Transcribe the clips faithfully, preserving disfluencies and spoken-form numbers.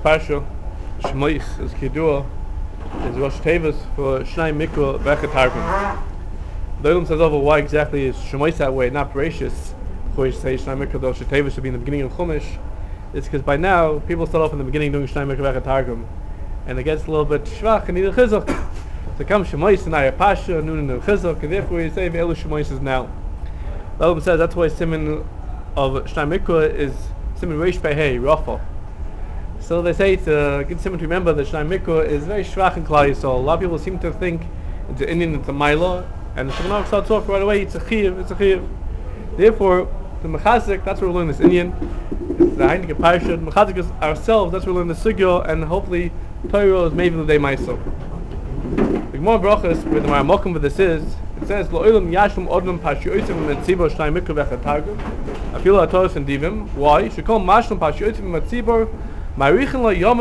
Parsha, Shmois, is Kidua, is Rosh Tevis for Shnai Mikra Vechet Targum. The Olam says over why exactly is Shmois that way, not Bereshis. Before you say Shnai Mikra, Rosh Tevis should be in the beginning of Chumash. It's because by now, people start off in the beginning doing Shnai Mikra Vechet Targum, and it gets a little bit shvach and need a chizuk. So come Shmois and Ayah Pasha, Nun and chizuk, and therefore you say Ve'elu Shmois is now. The Olam says that's why Siman of Shnai Mikra is Siman Reish Pehei, Rafa. So they say it's a good simon to remember that Shnai Mikra is very shvach in Klal Yisrael. A lot of people seem to think it's an Indian, it's a Maila, and the Shemana starts off right away, it's a Chiv, it's a Chiv. Therefore, the Mechazik, that's where we learn this Indian. It's the Heinike Parsha. The Mechazik is ourselves, that's where we learn the Sugya, and hopefully Torah is maybe the day Maisa. The Gemara Brachas, where the Maramokim of this is, it says, Lo'ilam Yashum Odlam Pashiyotim Metzibor Shnai Mikra Vechet Targum. Afilo HaTorah and Divim. Why? Shekol Mashlam Pashiyotim Metzibor. He gets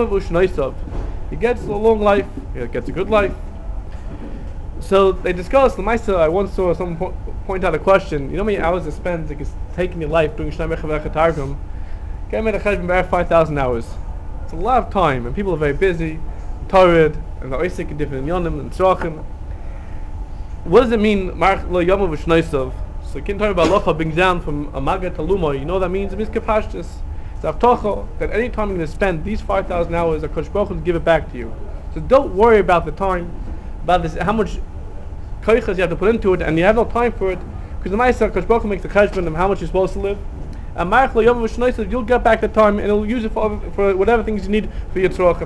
a long life, he gets a good life. So they discussed the Maisa. I once saw someone po- point out a question. You know how many hours it spends like it's taking your life doing Shnai Mikra Vechet Targum? Guy made a cheshbon about five thousand hours. It's a lot of time, and people are very busy, tired, and they're oisik in different yonim and tzrachim. What does it mean, March lo yomav v'shnoisav? So Kintar Balacha brings down from Amaga to Luma. You know what that means? It means kapashtis. It's avtocha that any time you're going to spend these five thousand hours, HaKadosh Baruch Hu will give it back to you. So don't worry about the time, about this, how much koichas you have to put into it, and you have no time for it, because the Ma'aseh HaKadosh Baruch Hu makes the cheshbon of how much you're supposed to live. And Marach lo yom v'shnoisav, you'll get back the time, and you'll use it for, for whatever things you need for your tzrochim.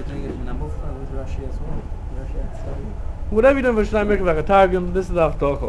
Whatever you're doing for Shnai Mikra Vechet Targum, this is the avtocha.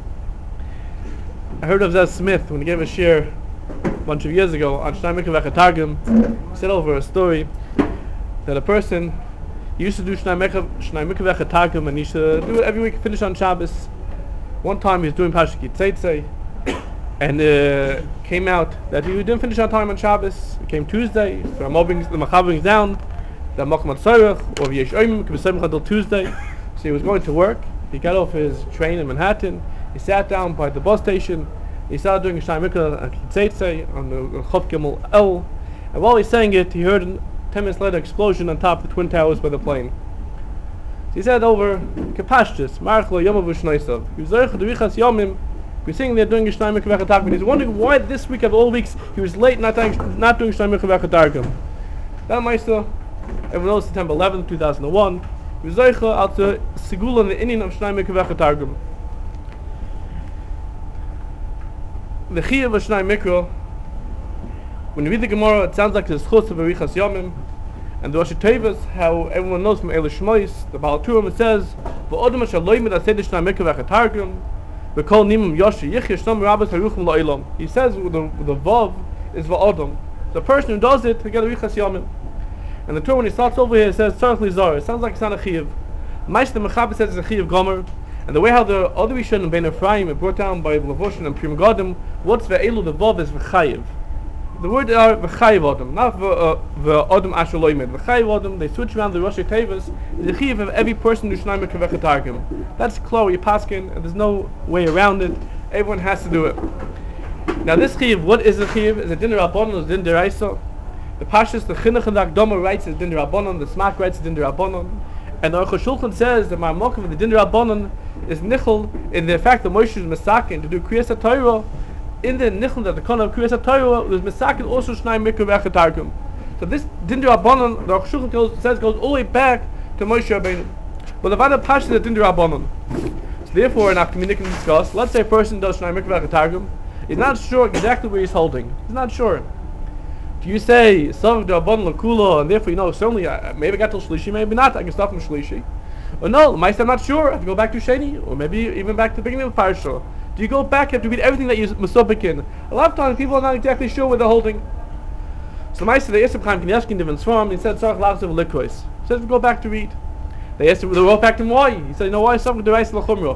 I heard of Zez Smith when he gave a shir a bunch of years ago on Shnai Mikra Vechet Targum. He said over a story that a person used to do Shnai Mikra Vechet Targum, and he used to do it every week, finish on Shabbos. One time he was doing Parsha Ki Tzeitzei, and uh, came out that he didn't finish on time on Shabbos. It came Tuesday, so the Machav brings down the Machmat Tzorech, or V'yesh Oimim, K'b'Semcha until Tuesday. So he was going to work. He got off his train in Manhattan. He sat down by the bus station. He started doing Shnai Mikra and Ki Tzeitzei on the Chof Gimel El. And while he's saying it, he heard a ten minutes later explosion on top of the Twin Towers by the plane. So he said over Kapashtis, Marach lo yomav v'shnoisav. He was there for the Richas Yomim. We're sitting there doing Shnai Mikra Vechet Targum. He's wondering why this week of all weeks he was late not doing, not doing Shnai Mikra Vechet Targum. That Meister, everyone knows September eleventh, two thousand one. He was there out to Sigula in the Indian of Shnai Mikra Vechet Targum. The Chiyuv of Shnai Mikra, when you read the Gemara, it sounds like the Schus of Arichas Yomim, and the Rosh Tevis, how everyone knows from Eile Shmois, the Baal Turim, it says, V'odem asher lo yimid aseh Shnai Mikra Vechet Targum, v'kol nimim yoshi yichya shnom rabbis haruchim la'olam. He says with the, with the Vav is V'odem. The person who does it, he get Arichas Yomim. And the Torah, when he starts over here, it says Tzarech Lizar. It sounds like it's not a Chiyuv. Meister Mechaber says it's a Chiyuv Gomer. And the way how the other Rishon and Ben Ephraim are brought down by Levoshin and Prim Godim, what's Ve'elu, the Vav is V'chayiv. The word are V'chayiv Odom, not V'odom Asher Lo Yimed. V'chayiv Odom, they switch around the Rosh Tevis, the Chiyuv of every person who Shnai Mikra Vechet Targum. That's Klor Yipaskin, and there's no way around it. Everyone has to do it. Now this Chiyuv, what is a Chiyuv? Is it Din Rabbanon or Din Deraisa? The Pashas, the Chinuch and the Akdama writes as Din Rabbanon, the Smak writes as Din Rabbanon. And the Aruch HaShulchan says that Ma'amokim of the Din Rabbanon is nichel in the fact that Moshe is Mesakin to do Kriyas HaTorah. In the nichel that the Kana of Kriyas HaTorah was Mesakin also Shnai Mikra Vechet Targum. So this Din Rabbanon, the Aruch HaShulchan goes, says, goes all the way back to Moshe Rabbeinu. But the Vada Pashas is Din Rabbanon. So therefore, in our community can discuss, let's say a person does Shnai Mikra Vechet Targum, he's not sure exactly where he's holding. He's not sure. If you say Sav Rabbanon L'Kula, and therefore you know certainly uh, maybe I got till Shlishi, maybe not. I can stop from Shlishi. Or no, I'm not sure. I have to go back to Sheni, or maybe even back to the beginning of Parsha. Do you go back? You have to read everything that you're Masopik in. A lot of times people are not exactly sure where they're holding. So the Ma'aseh, they asked him Chaim Kanievsky in different form. He said Tzarech Lachzav L'Likros. He said go back to read. They asked him, they wrote back to him why. He said, you know why? Something to Reis L'Chumra.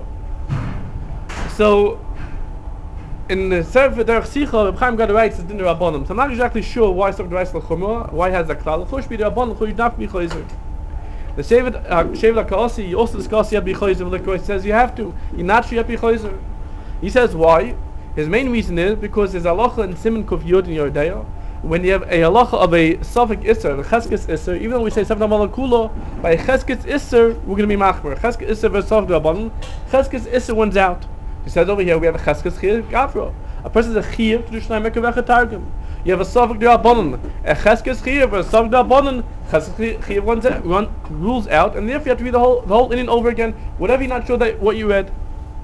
So in the Sefer Derech Sicha, Reb Chaim got it right, it's Din Rabbanon. So I'm not exactly sure why Sefer Derech L'Chumra, why has that klal. L'chush be Rabbanon, l'chush not be Chayzer. The Shevet HaKaosi, you also discuss you have to be Chayzer L'Likros. He says you have to. You're not sure you have to be Chayzer. He says why? His main reason is because there's halacha in Siman Kuf Yud in Yordea. when you have a halacha of a suffix isser, a cheskes isser, even though we say Safda Malakula, by a cheskes isser, we're going to be machmer. Cheskes isser versus Safda Rabbanon, cheskes isser wins out. He says over here we have a cheskes chiyuv gavra. A person is a chiyuv to do shnai mikra vecha targum. You have a suffix Rabbanon, a cheskes chiyuv versus Safda Rabbanon, cheskes chiyuv runs out, run, rules out, and therefore you have to read the whole the whole inyan over again, whatever you're not sure that what you read.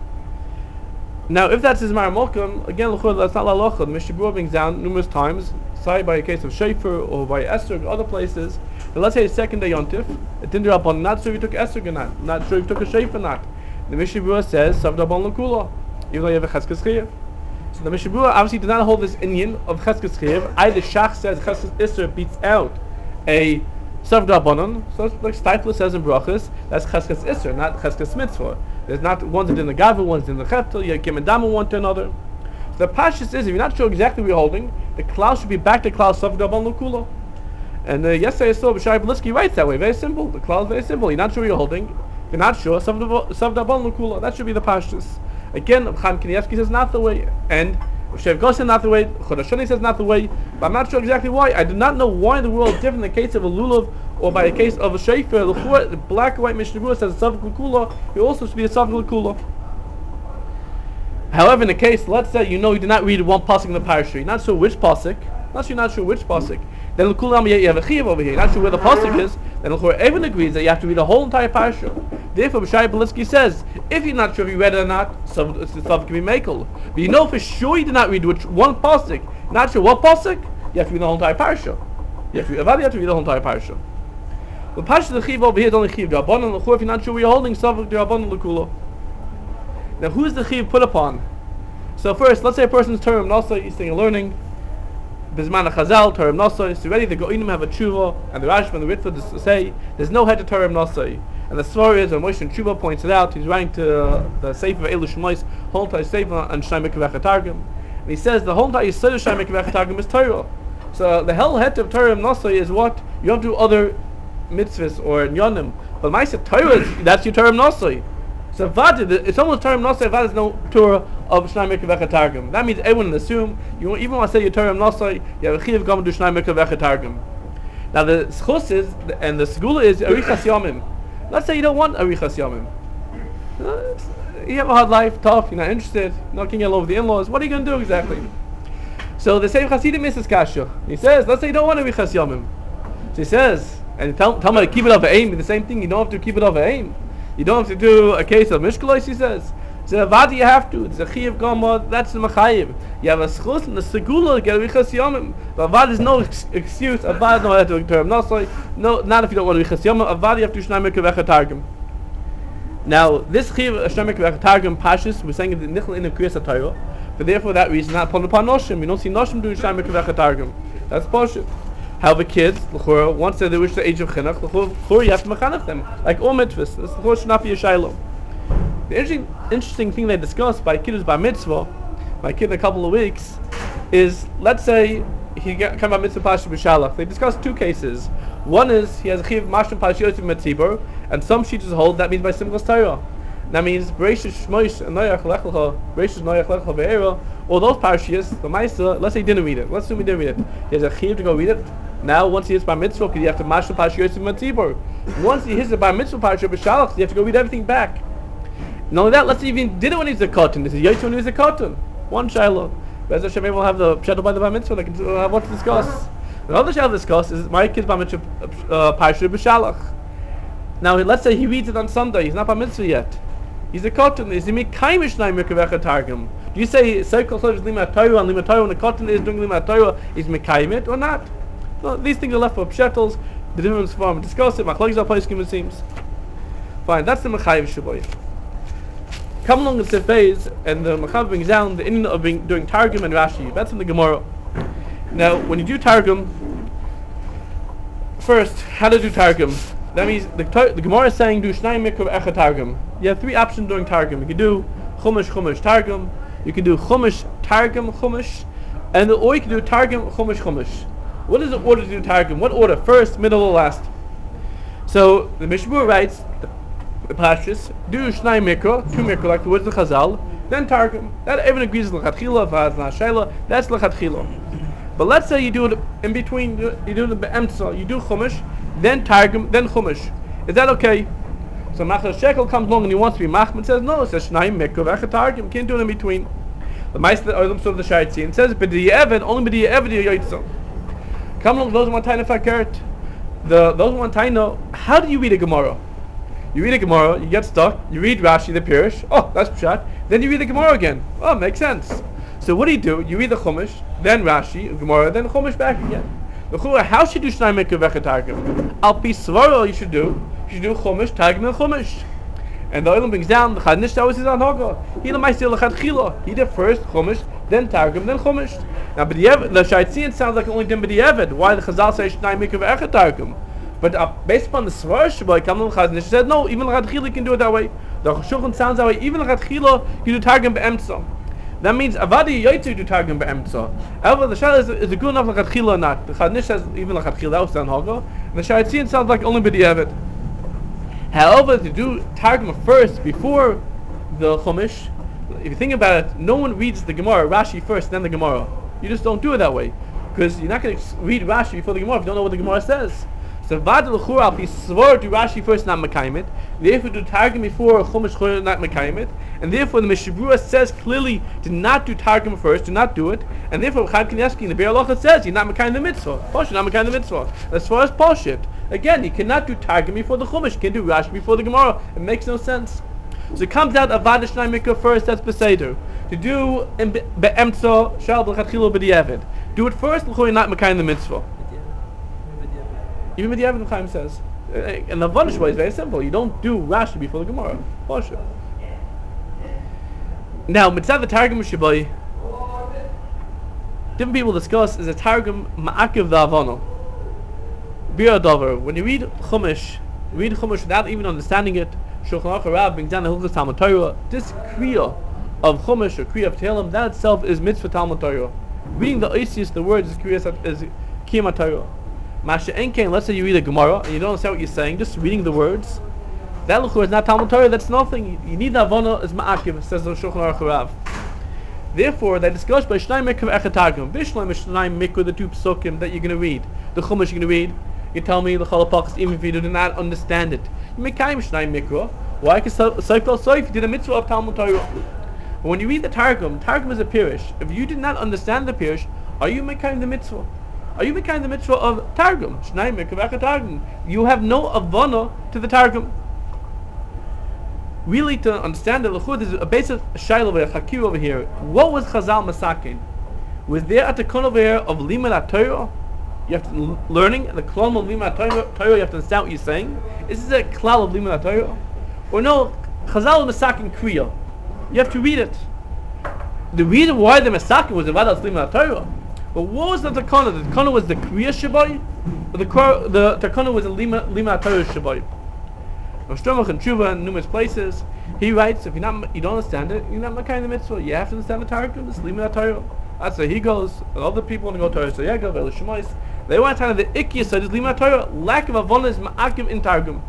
Now, if that's his Maramokam, again, that's not lalacha. The Mishnah Berurah brings down numerous times, say by a case of Shefer or by Esther or other places. And let's say a second day Yontif, it didn't drop on, not sure if you took Esther or not, not sure if you took a Shefer or not. The Mishnah Berurah says, Savda Bon Lakula, even though you have a Cheskes Chiyuv. So the Mishnah Berurah obviously did not hold this inyan of Cheskes Chiyuv. Either Shach says Cheskes Isser beats out a Savda Bonon, so like Steipler says in Brachas, that's Cheskes Isser, not Cheskes Mitzvah. There's not one's in the Gavra, one's in the Cheptel, you have Kim and Dama one to another. So the Pashas is, if you're not sure exactly what you're holding, the Klaus should be back to Klaus Savda Bon Lakula. And uh, yesterday I saw B'shai Beliski writes that way, very simple. The Klaus is very simple. You're not sure what you're holding, if you're not sure, Savda Bon Lakula, that should be the Pashas. Again, Chaim Kanievsky says not the way, and Shev Gosen not the way, Chodashoni says not the way, but I'm not sure exactly why. I do not know why the world is different in the case of a lulav or by a case of a shefer. The black and white Mishnah Berurah says a Savik L'Kula, it also should be a Savik L'Kula. However, in the case, let's say you know you did not read one pasuk in the parasha, you're not sure which pasuk, not sure you're not sure which pasuk, then L'Kulam you have a chiyuv over here, you're not sure where the pasuk is, then L'Chor everyone agrees that you have to read the whole entire parasha. Therefore, B'shai Beliski says, if you're not sure if you read it or not, some stuff can be makel. But you know for sure you did not read which one pasuk, not sure what pasuk, you have to read the whole entire parasha. You have to, you have to read the whole entire parasha. The parasha of the chiv over here is only chiv d'Rabbanan L'Chor. If you're not sure where you're holding, Savik d'Rabbanan L'Kula. Now, who is the chiv put upon? So first, let's say a person's Torah Nasa, he's saying learning. Bizman Chazal, Torah Nasa, so already the Go'inim have a tshuva, and the Rashba and the Ritva say there's no head to Torah Nasa. And the story is, when Moshe Tshuva points it out, he's writing to uh, the Sefer of Eilu Shmois, whole entire Sefer and Shnai Mikra Vecha Targum. And he says the whole entire Yisod of Shnai Mikra Vecha Targum is Torah. So the whole head of Torah Nasa is what? You don't do other mitzvahs or nyonim. But my Torah is, that's your Torah Nasa. So Vad, if someone's Torah Nasa, Vad is no Torah of Shnai Mikra Vecha Targum. That means everyone will assume, you even want to say your Torah Nasa, you have a Chiv Gam do Shnai Mikra Vecha Targum. Now the Schus is, and the Segula is Arichas Yomim. Let's say you don't want Arichas Yomim. Uh, you have a hard life, tough, you're not interested, you're not getting along with the in-laws. What are you going to do exactly? So the same Hasidim misses Kasha. He says, let's say you don't want Arichas Yomim. So he says, and tell, tell me to keep it off aim, the same thing, you don't have to keep it off aim. You don't have to do a case of Mishkalos, he says. So Vadi you have to, it's a Chiyav Gama, that's the Machayiv. You have a Schus and the Segula to get Arichas Yomim. But Vad is no ex- excuse, Avad no have to term Nasai, no, not if you don't want Arichas Yomim, Avad you have to Shnai Mikra Vecha Targum. Now, this Chiyav Shnai Mikra Vecha Targum Pashis, we're saying the Nichel in the Kriyas HaTorah, but therefore that reason, not upon upon Noshim, you don't see Noshim doing Shnai Mikra Vecha Targum. That's Pashit. However, kids, l'chora, once they reach the age of chinuch, l'chora, you have to mechanech them, like all mitzvahs. This l'chora should not be a shiloh. The interesting, interesting thing they discussed by kid who's bar mitzvah, my kid in a couple of weeks, is let's say he get come by mitzvah pasha b'shalach. They discussed two cases. One is he has a chiv mashim pasha yotzim metzibur, and some sheets hold that means by simchas Torah. That means bereishis shmoish and noyach lechlecha, bereishis noyach lechlecha ve'era. All those parashiyos, the ma'isa, let's say he didn't read it. Let's assume he didn't read it. He has a chiv to go read it. Now, once he hits by mitzvah, because you have to mashal pasha yotzim metzibur. Once he hits it by mitzvah pasha b'shalach, you have to go read everything back. Not only that, let's say he even did it when he's a cotton. This is yotzim when he was a cotton. One shiloh. Bez Hashem will have the pshat by the bar mitzvah. Like we'll have what to discuss. Another shiloh to discuss is my kid's bar mitzvah uh, pasha b'shalach. Now, let's say he reads it on Sunday. He's not bar mitzvah yet. He's a cotton. Is he mekayim shnai mikra vecha targum? Do you say circle is limat Torah and limat Torah when the cotton is doing limat Torah is mekayim it or not? No, these things are left for pshetels. The difference form discuss it. Machlokes are poskim it seems. Fine, that's the mechayiv shaboy. Come along and Sefez, and the Machav brings down the inyan of being, doing Targum and Rashi. That's in the Gemara. Now, when you do Targum, first, how to do Targum? That means the, the Gemara is saying do Shnai Mikra Echa Targum. You have three options doing Targum. You can do Chumash Chumash Targum. You can do Chumash Targum Chumash, and the, or you can do Targum Chumash Chumash. What is the order to do Targum? What order? First, middle, or last? So the Mishnah Berurah writes the, the Pashtus do Shnai Mikra, two Mikra like the words of Chazal, then Targum. That everyone agrees with L'chatchila. If it's not Shaila, that's L'chatchila. But let's say you do it in between, you do the be'emtza, you do chumash, then targum, then chumash. Is that okay? So Machal Shekel comes along and he wants to be machman, says no, it says shnayim mikra v'echad targum, can't do it in between. The Meister Olam of the Shaitzi and says b'di'evet, only b'di'evet yoytza. Come along, those who want to fakert. The those who want to know, how do you read a Gemara? You read a Gemara, you get stuck, you read Rashi, the Pirush, oh, that's pshat, then you read the Gemara again. Oh, makes sense. So what do you do? You read the Chumash, then Rashi, Gemara, then Chumash back again. The Chura, how should you do Shnai Mikra V'Echad Targum? Al Pi Svaro, you should do, you should do Chumash, Targum, and Chumash. And the Olam brings down, the Chadnish always is on Hoga. He the Ma'aseh L'Chad Chila. He did first Chumash, then Targum, then Chumash. Now, but the Shaitzian sounds like only did B'di'evet. Why the Chazal say Shnai Mikra V'Echad Targum? But uh, based upon the Svar Shabbai, Kamel Chaznish said, no, even L'Chad Chila can do it that way. The Shulchan sounds that way, even L'Chad Chila, you do Targum B'Emtza. That means Avadi Yoytzu do Targum B'Emtza. However, the Shal is, is it good enough L'Chad Chila or not? The Chaznish says even L'Chad Chila, that was on Hoga. And the Shaitzian sounds like only B'di'evet. However, to do Targum first before the Chumash, if you think about it, no one reads the Gemara, Rashi first, then the Gemara. You just don't do it that way, because you're not going to read Rashi before the Gemara if you don't know what the Gemara says. So Vad l'chura al pi svor do Rashi first, not Mekayim. Therefore, do Targum before Chumash Chor, not Mekayim. And therefore, the Mishabura says clearly to not do Targum first, do not do it. And therefore, Chad Kanievsky in the Be'er Halacha says you're not Mekayim the mitzvah. Poshut, not Mekayim the mitzvah. As far as Poshut, again, you cannot do Targum before the Chumash. You can do Rashi before the Gemara. It makes no sense. So it comes out of Avad Shnai Mikra first. That's Beseder. To do Be'emtza Shal B'Chadchilo B'Di'evet. Do it first, l'choi not Mekayim the mitzvah. Even B'di'evet, the Chaim says. And the Vanish way is very simple. You don't do Rashi before the Gemara. Poshut. Now, Mitzvah the Targum Shabai, different people discuss is a Targum Ma'akiv the Havana. Bir Dover. When you read Chumash, read Chumash without even understanding it, Shulchan Aruch Rav brings down the Hilchos Talmud Torah. This Kriya of Chumash or Kriya of Tehillim, that itself is Mitzvah Talmud Torah. Reading the Oisius, the words, is Kriya is Kiyama Torah. Masha Enkein, let's say you read a Gemara and you don't understand what you're saying, just reading the words. That Luchur is not Talmud Torah, that's nothing. You need the Havana as Ma'akiv, says the Shulchan Aruch Rav. Therefore, they discuss by Shnai Mikra Echad Targum, Bishlam is Shnai Mikra, the two psukim that you're going to read. The Chumash you're going to read. You tell me the Chalapachas, even if you do not understand it. You make Kaim Shnai Mikra. Why? Because Seifel Seif did a mitzvah of Talmud Torah. But when you read the Targum, Targum is a Pirish. If you did not understand the Pirish, are you making the mitzvah? Are you making the mitzvah of Targum? Shnai Mikra Echad Targum. You have no avana to the Targum. Really, to understand the L'chud, there's a basic shayla over here, Chakir over here. What was Chazal Masakin? Was there a Tekon over here of Limud Torah? You have to l- learning the klal of Limud Torah. You have to understand what you're saying. Is this a klal of Limud Torah, or no? Chazal Masakin Kriya. You have to read it. The reason why the Masakin was the Vadas Limud Torah, but what was the Tekon? The Tekon was the Kriya Shabai, or the the Tekon was the Limud Torah Shabai. Shtomach and Tshuva in numerous places, he writes, if you're not, you don't understand it, you're not Makayim the mitzvah. You have to understand the Targum, it's Limud Torah. That's where he goes, and other people want to go to Torah, so yeah, go to Shemais. They want to tell the Ikkiya side is Limud Torah, lack of Avon is Ma'akim in Targum.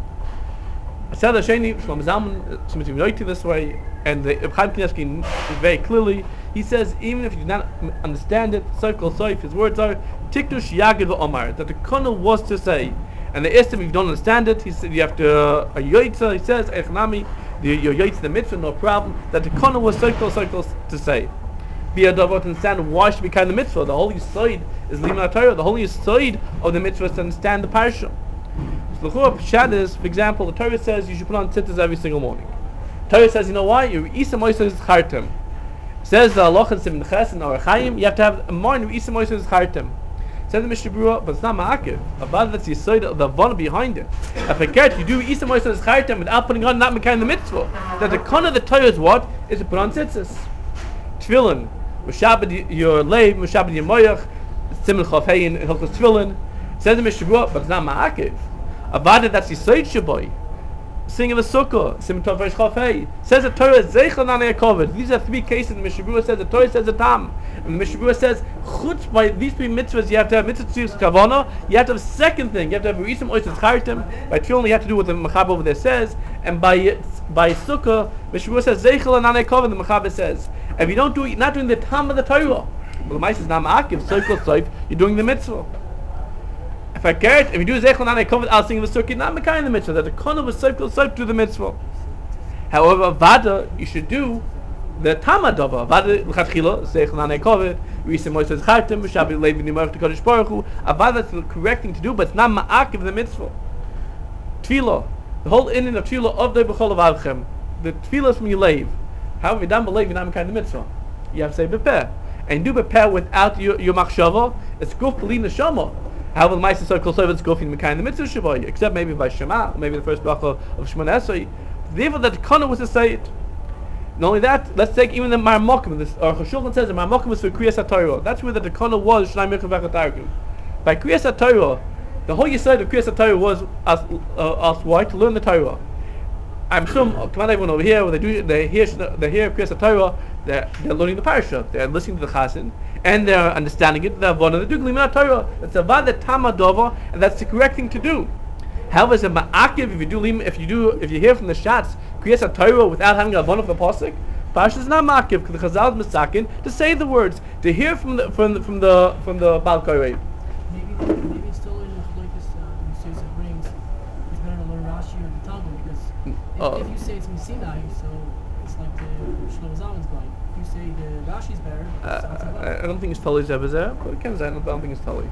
I said the Sheni, Shlomo Zalman, submitting Yoiti this way, and the Chaim Kanievsky very clearly, he says, even if you do not understand it, Circle Soif, his words are, Tikdush Yagid V'Omar, that the Kana was to say, and they asked him if you don't understand it. He said you have to uh, a yoitza. He says echnami, your yoitza the mitzvah, no problem. That the kana was circle circles to say. Be a davar to understand why should be kind of mitzvah. The holy side is limud Torah. The holy side of the mitzvah is to understand the parsha. So the pshat is, for example, the Torah says you should put on tzitzis every single morning. The Torah says, you know why? Your isa moisa is chartem. It says the halacha in Simon Ches and Orach Chaim. You have to have a morning your isa moisa is chartem. Says the Mishnah Berurah, but it's not ma'akiv. About that's the side of the vana behind it. If I get you do isa moisa is chartem without putting on not making the mitzvah. That the kana of the Torah is what? Is to put on tzitzis. Tefillin, Mushabed your leiv, Mushabed your moyach, Simon Chafei in Hilchos Tefillin. Says the Mishnah Berurah, but it's not ma'akiv. About that's the side shaboy. Singing the sukkah, Simon Tov Reish Chafei. Says the Torah is zeichel nanei kovet. These are three cases. The Mishnah Berurah says the Torah says the tam. And the Mishnah Berurah says, chutz by these three mitzvahs, you have to have mitzvah tzivus kavana. You have to have a second thing. You have to have risim oisus chartim. By tefillin, you have to do what the Mechab over there says. And by by sukkah, Mishnah Berurah says zeichel nanei kovet. The Mechab says, if you don't do it, you're not doing the tam of the Torah. Well, the mice is not ma'akiv, soifel soif, you're doing the mitzvah. If I cared, if you do zechel nanei kovet al singing the sukkah, not mekayim the mitzvah. That the kono was soifel soif do the mitzvah. However, vada you should do the tamadava. Vada l'chatchila zechel nanei kovet. Reason Moshe says chartem v'shabi levi nimarach to Kodesh Baruch Hu. Avada that's the correct thing to do, but it's not ma'akiv the mitzvah. Tefillah, the whole inyan of tefillah of the b'chol avavchem. The tefillah is from your leiv. However, you don't believe you're not mekayim the mitzvah. You have to say bepeh. And do bepeh without your, your machshava, it's guf b'li neshama. However, the ma'aser so close over it's guf in mekayim the mitzvah shavoy, except maybe by Shema, or maybe the first bracha of Shemona Esrei. Therefore, that the kana was to say it. Not only that, let's take even the Marmokim. This or Chashulchan says the Marmokim was for Kriyas HaTorah. That's where the Tekana was Shnai Mechel V'Chatarkim. By Kriyas HaTorah, the whole Yisod of Kriyas HaTorah was as uh, as why to learn the Torah. I'm sure, come on, everyone over here, when they do, they hear, they hear Kriyas HaTorah, they're, they're learning the parasha, they're listening to the Chassid, and they're understanding it. They're one of the Duglim Torah. It's a Vada Tamadova, and that's the correct thing to do. However, it's a ma'akiv if you do if you do if you hear from the shots Kriyas HaTorah without having a von of the pasuk. Parsha is not ma'akiv because the Chazal is misakin to say the words to hear from the from the from the from the Baal Korei. Maybe maybe it's still in the Chalokes uh, the Yisrael brings. It's better to learn Rashi or the Talmud because if, Oh. if you say it's Sinai, so it's like the Shlomo Zalman's going. If you say the Rashi's better, Uh, it's not I, I don't think it's totally Zebazeh, but it can say I don't, I don't think it's totally.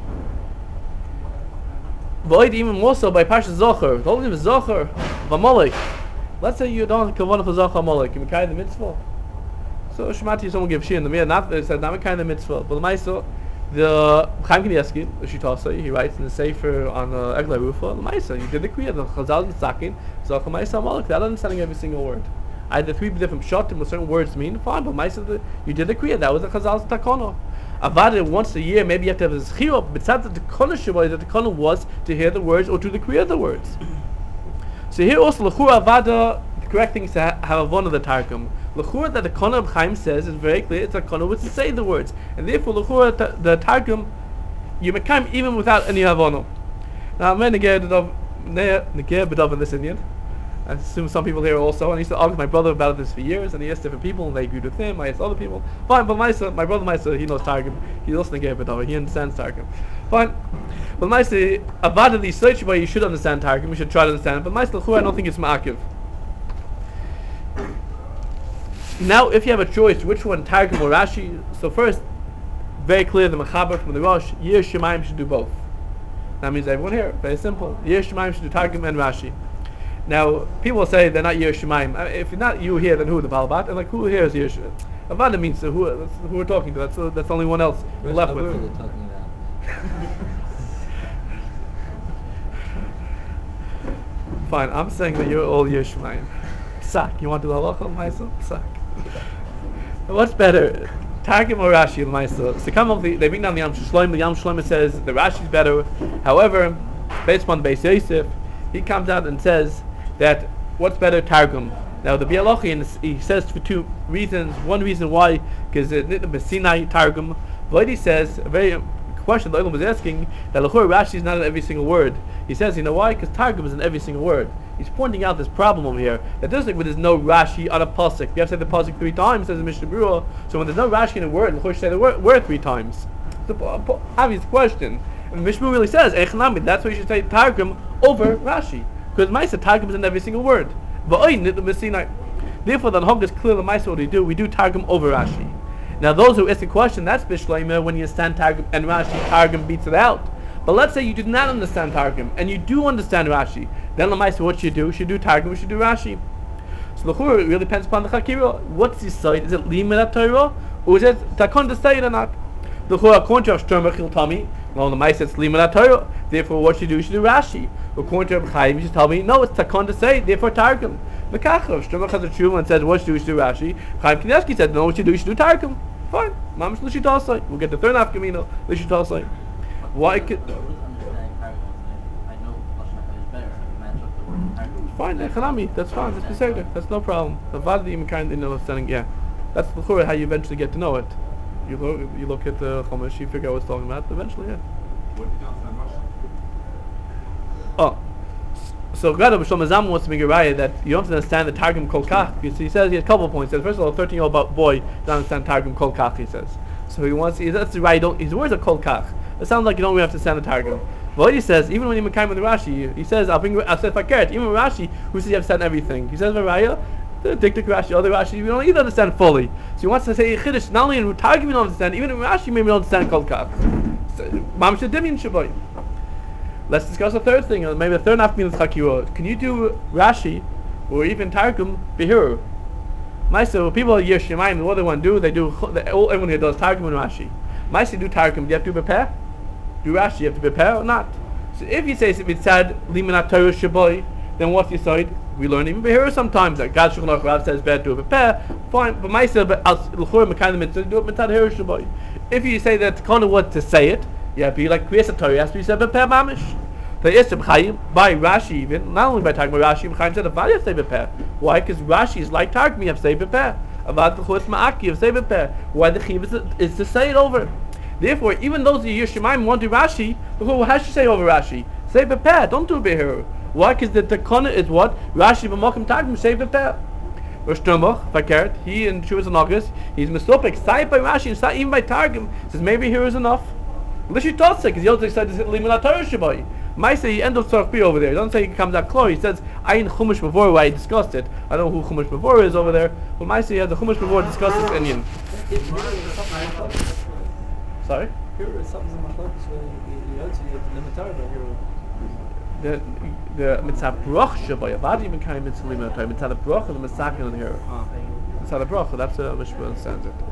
Void even more so by Parsha Zocher. The whole name is Zocher V'Amalek. Let's say you don't have kavanah for Zocher Amalek. You carry the mitzvah. So Shemati someone give Shir in the mirror. Not it said not carry the mitzvah, but the Ma'aser, the Chaim Kanievsky, the Shitasa, he writes in the Sefer on uh, Egla Rufa. The Ma'aser, you did the kriya, the Chazal and Sakin, Zocher Ma'aser Amalek. Without understanding every single word. I had the three different pshatim what certain words mean. Fine, but Ma'aser, you did the kriya. That was the Chazal's takana. Avada once a year, maybe you have to have a zechira. But the takana shivay, the takana was to hear the words or to the kriya of the words. So here also l'chura avada, the correct thing is to ha- have a von of the targum. L'chura that the kana of Chaim says is very clear. It's a kana which to say the words, and therefore l'chura ta- the targum you make even without any avono. Now I'm going to get bedov in this Indian. I assume some people here also, and I used to argue with my brother about this for years, and he asked different people, and they agreed with him. I asked other people. Fine, but my son, my brother, my son, he knows Targum. He also gave it over. He understands Targum. Fine. But my son, avada the search where you should understand Targum. You should try to understand it. But my son, I don't think it's ma'akiv. Now, if you have a choice, which one, Targum or Rashi? So first, very clear, the Mechaber from the Rosh, Yir Shemaim should do both. That means everyone here, very simple. Yir Shemaim should do Targum and Rashi. Now, people say they're not Yir Shemaim. I mean, if not you here, then who the Balbat? And like, who here is Yir Shemaim? Avada means uh, who, that's who we're talking to. That's uh, that's only one else we're left with. What are they talking about? Fine, I'm saying that you're all Yir Shemaim. Sak, you want to do halacha, myself? Sak. What's better, Targum or Rashi, myself? So come up, the, they bring down the Yam Shloim. The Yam Shloim says the Rashi is better. However, based upon the Beis Yosef, he comes out and says that what's better, Targum. Now the Bialochian, he says for two reasons. One reason why, because the Sinai Targum. Voidi says a very question the Olam was asking that L'chor Rashi is not in every single word. He says, you know why? Because Targum is in every single word. He's pointing out this problem over here that there's like there's no Rashi on a pasuk. You have to say the pasuk three times, says the Mishnah Berurah. So when there's no Rashi in a word, L'chor should say the word, word three times. It's an obvious question. And Mishnah really says, Echnami, that's why you should say Targum over Rashi. Because Maisa Targum is in every single word. Therefore, the Hog is clear the Maisa what we do. We do Targum over Rashi. Now, those who ask the question, that's Bishleima, when you understand Targum and Rashi, Targum beats it out. But let's say you did not understand Targum and you do understand Rashi. Then the Maisa, what should you do? You should do Targum, you should do Rashi. So the Chur really depends upon the Chakira. What's his side? Is it Limit Torah? Or is it Takon to say it or not? The Chur, according to Shterm Chil Tami, well, the Maisa it's Limit Torah. Therefore, what should you do? You should do Rashi. According to Reb Chaim, you should tell me, no, it's Takon to say, therefore Targum. Mekachov, Shterm has a true and says, what should you do? You should do Rashi. Chaim Kanievsky said, no, what you do? You should do Targum. Fine. Mamish Lishitasai. We'll get the third Afkamino, Lishitasai. Why could... Fine, Echanami, that's fine, that's Peseder, that's no problem. The Vadi even kind of understanding, yeah. That's the Chura, how you eventually get to know it. You look, you look at the Chumash, you figure out what it's talking about, eventually, yeah. Oh. So Gada B'Shlomo Zalman wants to make a raya that you don't understand the Targum Kol Kach. He says he has a couple of points. He says, first of all, a thirteen-year-old boy doesn't understand Targum Kol Kach, he says. So he wants. He, that's right. Don't, his words are called kach. It sounds like you don't really have to stand the targum. But he says, even when you mekayim with Rashi, he says, I'll bring. I'll say fakert. Even Rashi, who says you have to stand everything. He says Varaya, the diktik Rashi, other Rashi, we don't either understand fully. So he wants to say chiddush. Not only in targum you don't understand, even in Rashi maybe you don't understand called kach. Mam shedimin shaboy. Let's discuss a third thing, or maybe a third half minute chakirah. Can you do Rashi, or even targum behirur? Maisa, people are yesh shemayim. What they want to do, they do. They, everyone here does targum and Rashi. Maisa do targum. Do you have to prepare? Do Rashi, you have to prepare or not? So if you say mitzad limanat Torah shaboy, then what's your side? We learn even behirur sometimes. Like God Shulchan Aruch Rav says better to prepare. Fine, but Maisa, but al l'chor mekayim mitzad do it mitzad hirur shaboy. If you say that kind of what to say it, you have to be like Kriyas Torah. You have to be said prepare mamish. By Rashi even, not only by talking about Rashi, Chaim said Avad you have to say prepare. Why? Because Rashi is like Targum, you have to say prepare. Avad l'chutz ma'aki, you have to say prepare. Why the chiv is, is to say it over. Therefore, even those of you Yishmaim want to do Rashi, who has to say over Rashi? Say prepare, don't do behirur. Why? Because the takana is what? Rashi b'makom Targum, say prepare. Rosh Tumach, Fakert, he in Shuvas and August, he's misopik, say by Rashi, and even by Targum, says maybe here is enough. Lishi Tosek, because Yosef said this is Limanat Torah Shabai. Maisa, he ends up Tzarech Pri over there. He doesn't say he comes out close. He says, Ayin Chumash before where I discussed it. I don't know who Chumash before is over there. But Maisa, he has the Chumash before discussed this Indian. Sorry? Here is something in my focus where you also get the limitar, but here. The the mitzvah brach Shabai. Avad even kind of mitzvah Limanat Torah. Mitzvah brach and the mitzvah on here. Mitzvah brach. That's a Mishpah understands it.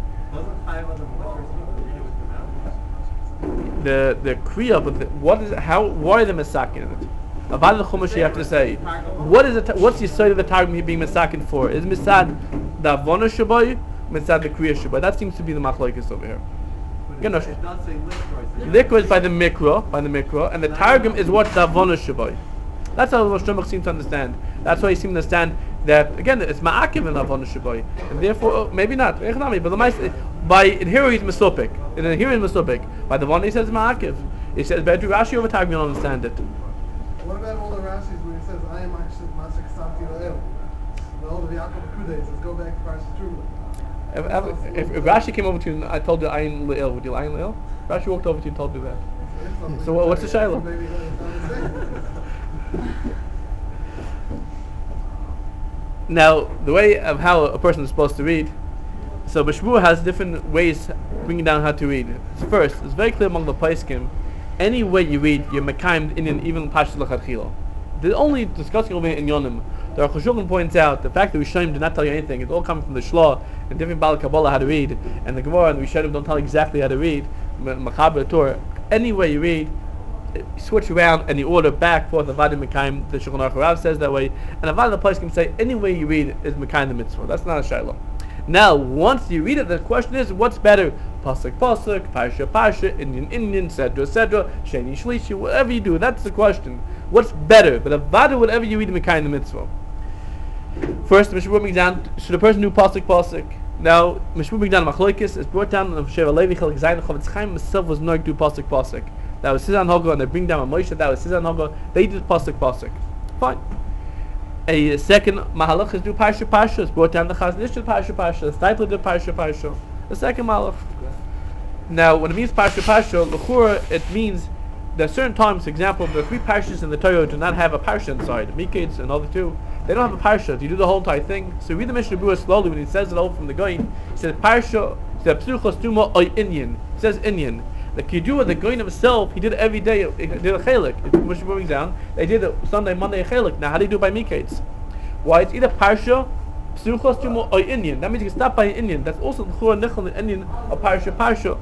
The the kriya, but the, what is how? Why are the masakin in it? About the chumash, you have to say, what is it? What's the side of the targum being masakin for? Is misad the avona shabai, misad the kriya shabai? That seems to be the machlokes over here. Liquid is by the mikra, by the mikra, and the targum is what the avona shabai. That's how Rosh Hashanah seems to understand. That's why he seems to understand that again it's ma'akiv in avona shabai, and therefore oh, maybe not. But the by in here he's mesopik, and in here he's mesopik. By the one he says ma'akiv. He says better do Rashi over targum. You don't understand it. What about all the Rashis when he says I am actually Masik Samti La'el? The old of Yaakov Kuday says go back to Parshas Truma. If, if, if Rashi came over to you and I told you Ayin Le'il, would you Ayin Le'il? Rashi walked over to you and told you that. So what, what's the shayla? Now, the way of how a person is supposed to read, so Bashmur has different ways bringing down how to read. First, it's very clear among the Paiskim, any way you read, you're Mekayim in an even Pashas L'Chadchila. The only discussing over here in Yonim, the Aruch HaShulchan points out the fact that Rishonim did not tell you anything. It's all coming from the Shlah and different Bal Kabbalah how to read, and the Gemara and the Rishonim don't tell exactly how to read. Machaber Torah. Any way you read, you switch around and you order back forth Avadim Mekayim. The Shulchan Aruch Rav says that way, and Avadim the place can say any way you read is Mekayim the mitzvah. That's not a shayla. Now, once you read it, the question is, what's better? Pasuk, pasuk, parsha, parsha, Indian, Indian, cetera, cetera, sheni, shlishi, whatever you do, that's the question. What's better? But avada, whatever you read, Mekayim the mitzvah. First, Mishmur brings down, should a person do pasuk, pasuk? Now, Mishmur brings down Machlokes, is brought down on Sheva Levi, Chalek Zayin, Chavetz Chaim himself was not do pasuk, pasuk. That was Sizan Hoga, and they bring down a Moshe, that was Sizan Hoga, they did pasuk, pasuk. Fine. A second mahalach is do parsha parsha. It's brought down the Chazon Ish did parsha parsha. The Steipler did parsha parsha. The second mahalach. Now, when it means parsha parsha, l'chura it means there are certain times. For example, the three parshas in the Torah do not have a parsha inside. Miketz and other two, they don't have a parsha. You do the whole entire thing. So read the Mishnah Berurah slowly when he says it all from the Goyin. He says parsha. He says psuchos tuma oy inyan. He says inyan. The Kidduah, the Goyin himself, he did it every day. He did a chelik. It's Moshe brings down. They did it Sunday, Monday, a chelik. Now, how do you do it by Miketz? Why? It's either parsha, psuchos tuma, or Indian. That means you can stop by an Indian. That's also the chur nichol an Indian of parsha parsha.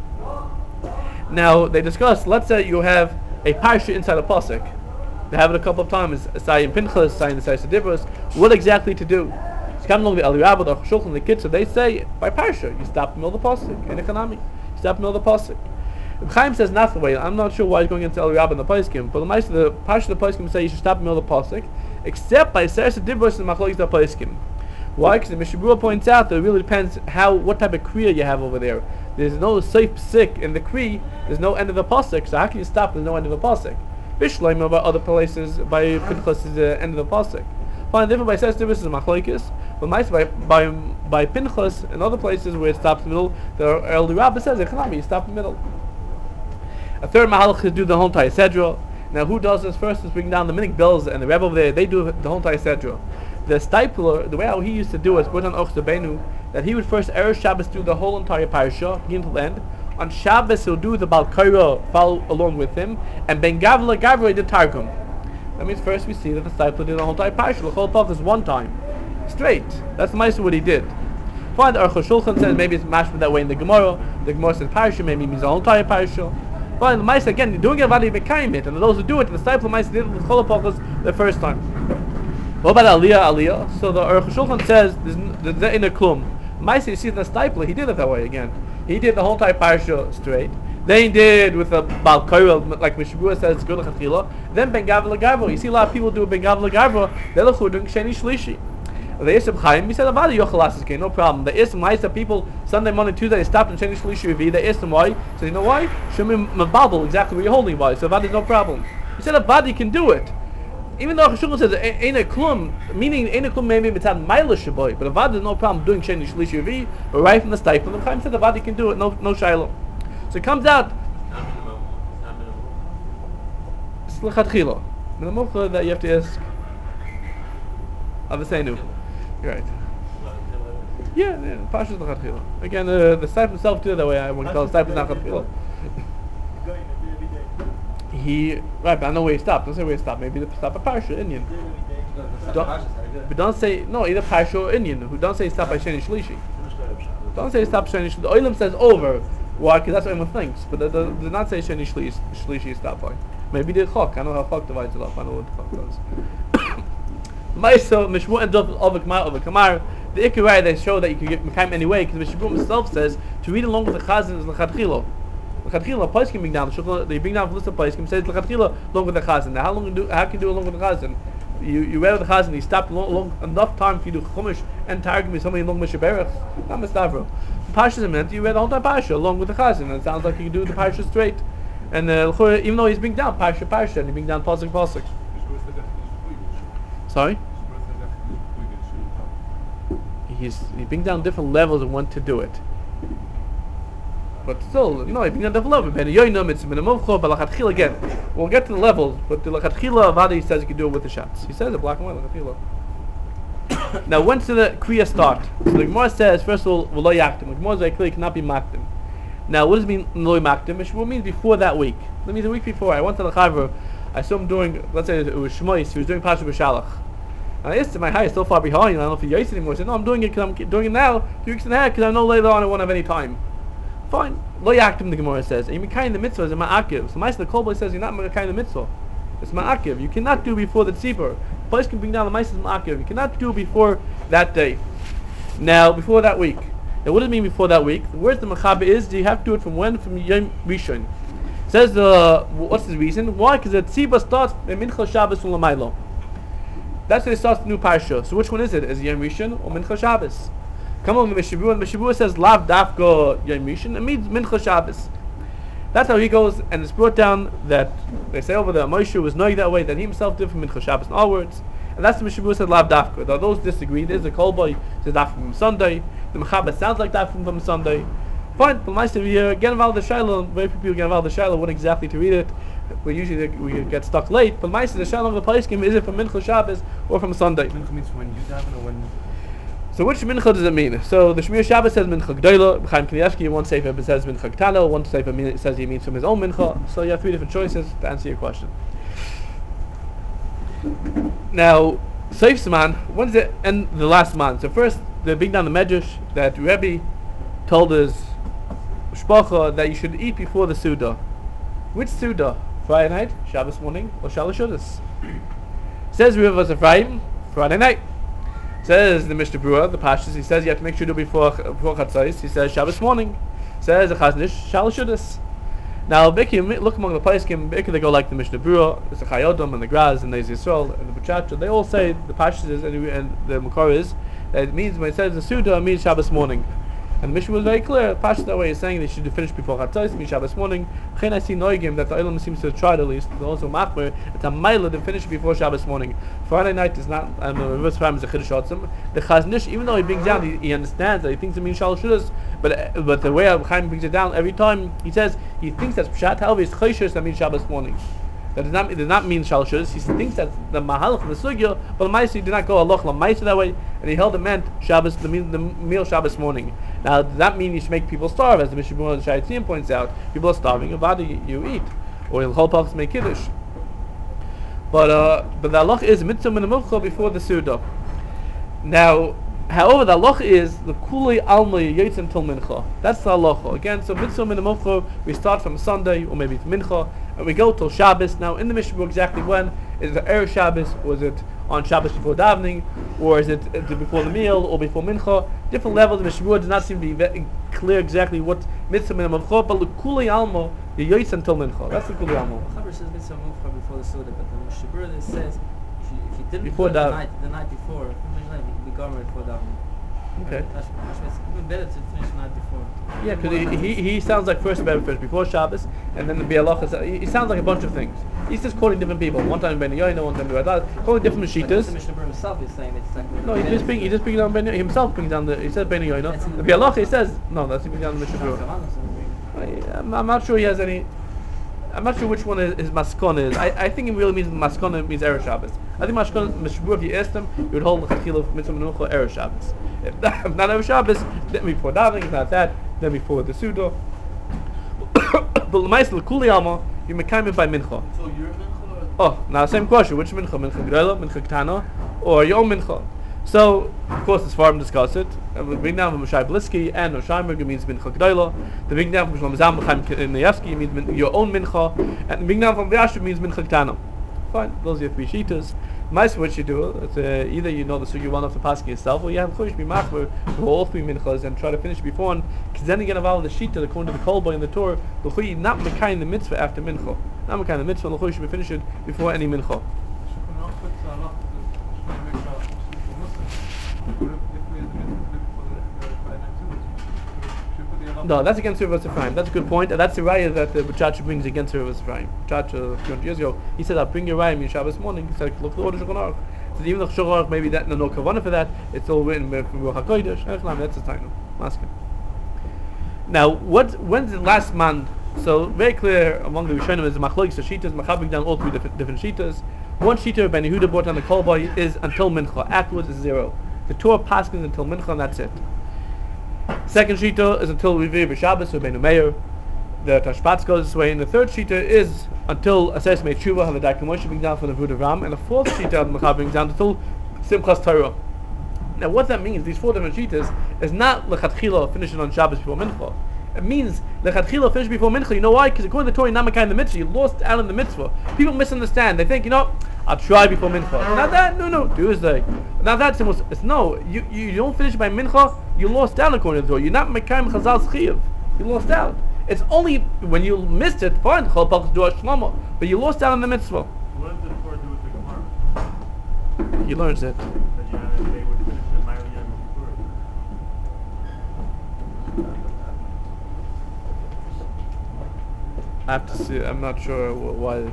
Now they discuss. Let's say you have a parsha inside a pasuk. They have it a couple of times. Asayim Pinchas, Asayim Sedivros. What exactly to do? It's coming along the Eliyabah, the Shulchan, the Kitzur. They say by parsha you stop in the middle of the pasuk. In economy, you stop in the middle of the pasuk. Chaim says not the way. I'm not sure why he's going into Eliyabah and the Paiskim, but the most of the parsha of the Paiskim say you should stop in the middle of the pasuk, except by Seres Dibros and Machlokes the Paiskim. Why? Because the Mishnah Berurah points out that it really depends how what type of kriya you have over there. There's no safe sick in the kri. There's no end of the pasuk. So how can you stop? There's no end of the pasuk. Bishleim about other places by Pinchas is the end of the pasuk. Fine, therefore by Seres Dibros is Machlokes, but by by by Pinchas and other places where it stops in the middle, the early Rabbah says Echanami, you stop in the middle. A third mahalach is do the whole entire sedra. Now, who does this first is bring down the minik bells and the Rebbe over there. They do the whole entire sedra. The stipler, the way how he used to do it, brought on Och Benu, that he would first Erev Shabbos do the whole entire parasha, beginning to end. On Shabbos he'll do the Balkaira, follow along with him, and Ben Gavla Gavra did Targum. That means first we see that the stipler did the whole entire parasha. The whole path is one time, straight. That's the most of what he did. Fine, the Aruch HaShulchan says maybe it's mashed that way in the Gemara. The Gemara says parasha maybe means the whole entire parasha. Fine, the Maisa again, you're doing it about Mekayim it, and those who do it, the stipler Maisa did it with Cholopachas the first time. What about Aliyah? Aliyah. So the Aruch HaShulchan says there's in a klum. Maisa, you see the stipler, he did it that way again. He did the whole entire parasha straight. Then he did with a Bal Koil, like Mishabua says, good Lechatchila. Then Ben Gavla Gavra. You see a lot of people do Ben Gavla Gavra. They look who are doing Sheni Shlishi. The Yisab Chaim, he said, Avada Yochalas is okay, no problem. The Ism Maisa people, Sunday, Monday, Tuesday, they stopped in Sheni Shlishi Revi. The Ism, why? So you know why? Shemim Mababel, exactly what you're holding by. So Avada is no problem. He said, Avada can do it. Even though Chashukah says ain't a klum, meaning ain't a klum maybe it's at Maila Shaboy, but Avad is no problem doing Sheni Shlishi Revi, but right from the stifle, the Chaim said Avad can do it, no no shiloh. So it comes out. It's l'chatchila. Minamukha that you have to ask. Avasenu. You're right. Yeah, yeah. Pasha's l'chatchila. Again, uh, the stifle himself too that way. I wouldn't call it stifle not l'chatchila. He right, but I know where he stopped. Don't say where he stopped. Maybe the stop at Parsha Indian. Don't, but don't say no either Parsha or Indian. Who don't say stop by Sheni Shlishi. Don't say stop Sheni Shlishi. The Olam says over. Why? Because that's what everyone thinks. But they do not say Sheni Shlishi. Shlishi stop by. Maybe the Chok. I don't know how Chok divides it up. I know what the Chok does. Ma'aso Mishmu and Dov of a Kamar. The Ikirai they show that you can get Mekayim anyway because Mishmu himself says to read along with the Chazan is l'chadchilo. L'chadchila, Paiskim bring down, they bring down the list of Paiskim, says L'chadchila along with the Chazan. Now how long do how can you do along with the Chazan? You you read with the Chazan, you stop long, long enough time for you to Chumash and Targum is somebody along Mishaberach, not Mistavro. Parshas is meant you read the whole time Parsha along with the Chazan, and it sounds like you can do the Parsha straight. And uh, even though he's bringing down Parsha Parsha and he brings down Pasuk Pasuk. Sorry? He's he brings down different levels of when to do it. But still, no, he brings down different levels. But again, we'll get to the levels, but the Lachatchila Avada he says you can do it with the shots. He says it black and white Lachatchila. Now when did the Kriya start? So the Gemara says, first of all, V'lo yaktim. The Gemara is very clear, it cannot be maktim. Now what does it mean V'lo maktim? It means before that week. That means a week before. I went to the Chaver, I saw him doing, let's say it was Shmois, he was doing Pasha B'Shalach. And I asked him, my high is still far behind, I don't know if he yates anymore. He said, no, I'm doing it because I'm doing it now, two weeks and a half, because I know later on I won't have any time. Fine. Lo yaktim, the Gemara says. And you kind the mitzvah is a ma'akiv. So Maisa the Kol Boy says you're not kind the mitzvah. It's ma'akiv. You cannot do before the tzibur. The place can bring down the Maisa is ma'akiv. You cannot do before that day. Now, before that week. Now, what does it mean before that week? The word the Mechaber is, do you have to do it from when? From Yom Rishon. Says the, what's the reason? Why? Because the tzibur starts in Mincha Shabbos from Lamaylo. That's when it starts the new parsha. So which one is it? Is it Yom Rishon or Mincha Shabbos? Come on, Mishabua, and Mishabua says Lav Dafka Yom Rishon. It means Mincha Shabbos. That's how he goes, and it's brought down that they say over there Moshe was knowing that way, that he himself did from Mincha Shabbos onwards, and that's the Mishabua said Lav Dafka. Though those disagree, there's a Kol Boy says Dafka from Sunday. The Mechaber sounds like Dafka from Sunday. Fine, but nice to hear again about the Shiloh. Very few people get about the Shiloh. What exactly to read it? We usually we get stuck late. But nice the Shiloh of the Paiskim is it from Mincha Shabbos or from Sunday? Mincha means when you daven or when. So which mincha does it mean? So the Shmir Shabbos says mincha g'dola. Chaim Kanievsky, one sefer says mincha g'tana. One sefer mean, says he means from his own mincha. So you have three different choices to answer your question. Now, Seif Siman, when's it end the last month? So first, they bring down the medrash that Rebbe told his shpacha that you should eat before the Suda. Which Suda? Friday night, Shabbos morning, or Shalosh Shudas? Says Rebbe Ephraim, Friday night. Says the Mishnah Berurah, the Pashas, he says you have to make sure to do before before Chatzos. He says Shabbos morning. Says the Chaznish, Shalosh Shudas. Now, Bikim, look among the Paiskim, Bikim they go like the Mishnah Berurah, there's the Chayodom and the Graz and the Yisrael and the Buchacha. They all say the Pashas is and, and the Makor is that it means when it says the Suda, it means Shabbos morning. And the Mishnah was very clear. Pashta way is saying they should finish before Chatzos, means Shabbos morning. Chen I see noigim that the Olam seems to try at least. Also machmer, it's a mile to finish before Shabbos morning. Friday night is not. And the reverse time is a chiddush otzim. The Chaznish, even though he brings down, he, he understands that he thinks it means shalosh shudas, but but the way Chaim brings it down every time he says he thinks that pshat halvi is choshes that means Shabbos morning. That does not, it does not mean shalosh shudas. He thinks that the mahalach and the sugya, but the Maisi did not go aloch lamaisa that way, and he held it meant Shabbos, the meal, the meal Shabbos morning. Now, does that mean you should make people starve, as the Mishnah Berurah and Shaitzim points out? People are starving, and vada you, you eat, or the whole pachas make kiddush. But uh, but the halach is mitzvah min hamuvcha before the suda. Now, however, the halach is the kulei alma yotzim till mincha. That's the halacha. Again, so mitzvah min hamuvcha, we start from Sunday or maybe from mincha, and we go till Shabbos. Now, in the Mishnah Berurah, exactly when is it erev Shabbos, or is it on Shabbos before davening, or is it uh, before the meal, or before mincha? Different levels. The Mishnah Berurah does not seem to be ve- clear exactly what mitzvah min hamuvcha, but the kulei alma yotzim till mincha. That's the kulei alma. Chaber says mitzvah mufcha before the Suda, but the Mishnah Berurah says if you, if you didn't Before do it the daven. night, the night before, we be gomer before davening. Okay. That's, that's even better to finish the night before. Yeah, because he, he, he sounds like first better finish before Shabbos, and then the Bialacha. He, he sounds like a bunch of things. He's just quoting different people. One time Ben Yoina, one time Ben Yoina, quoting different But the Mashitas. Mishnah Berurah himself is saying it's like No, he just bring he just brings down Ben Yoina. Himself brings down the. He says Ben Yoina. The Bialacha he says no. That's he brings down the Mishnah Berurah. I- I'm, I'm not sure he has any. I'm not sure which one his, his maskon is. I, I think it really means maskon means erev Shabbos. I think maskon Mishnah Berurah, if you asked him, you would hold the chachil of mitzvah menucha erev Shabbos. If, that, if not erev Shabbos, then before davening. If not that, then before the suda. But l'maisel kuli alma, you mekayim it by mincha. So your mincha? Oh, now same question. Which mincha? Mincha gedola, mincha ketana, or your own mincha? So, of course, the Sfarim discuss it. And we bring down from Moshe Bliski and Roshaimer means mincha gedola. The bring down from Shlomo Zalman Chaim Kanievsky means min, your own mincha, and the bring down from Vyashiv means mincha ketana. Fine, those are your three shitas. Mice, what you do, it's, uh, either you know the sugi one off the pasuk yourself, or you have chosh b'machmer for all three minchas and try to finish before. And because then you get involved in the shita according to the kolboy in the Torah, the chuy not mekayin the mitzvah after mincha, not mekayin the mitzvah, and the chuy should be finished before any mincha. No, that's against Rivas Ephraim. That's a good point, and that's the raya that the B'chacha brings against Rivas Ephraim. B'chacha, a few hundred years ago, he said, "I'll bring your raya in Shabbos morning." He said, "Look at the order of Shulchan Aruch." So even though Shulchan Aruch maybe that no no kavanah for that, it's all written from Ruach Hakodesh. That's the time. Masking. Now, what? When's the last man? So very clear among the Rishonim is the machlokes, the shitas, machabing down all three different, different shitas. One shita Ben Yehuda brought down the kolboy is until mincha. Afterwards is zero. The Torah paskins until mincha, and that's it. Second shita is until Revir B'Shabbos or Beinu Meir. The Tashbats goes this way. And the third shita is until Ases Mei Tshuva, have the Daik Moshe brings down from the Vud of Ram. And the fourth shita of the Mechab brings down until Simchas Torah. Now what that means, these four different shitas, is not Lechatchila finishing on Shabbos before Mincha. It means Lechatchila finish before Mincha. You know why? Because according to the Torah, you're not Mekayim the mitzvah. You lost out on the mitzvah. People misunderstand. They think, you know, I'll try before Mincha. Not that, no, no, Tuesday. Not that simple. It's no, you, you don't finish by Mincha, you lost out according to the Torah. You're not Mekayim Chazal's Chiyav. You lost out. It's only when you missed it, fine, Chol Pachas do a Shlama, but you lost out on the mitzvah. What does the Torah do with the Gemara? He learns it. That you have, they would finish the Ma'ariv Yom I have to see, I'm not sure wh- why.